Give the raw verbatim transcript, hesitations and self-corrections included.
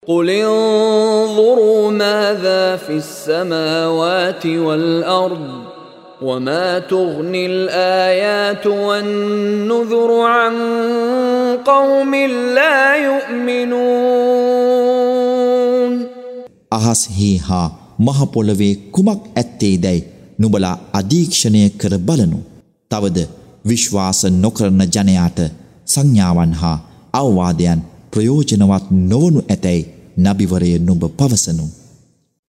قل انظروا ماذا في السماوات والأرض وما تغني الآيات والنذر عن قوم لا يؤمنون. අහස්හි හා මහ පොළවේ කුමක් ඇත්තේදයි නුඹලා අධීක්ෂණය කර බලනු. තවද විශ්වාස නොකරන ජනයාට සංඥාවන් හා අවවාදයන් ප්‍රයෝජනවත් නොවනු ඇතැයි නබිවරය නුඹ පවසනු.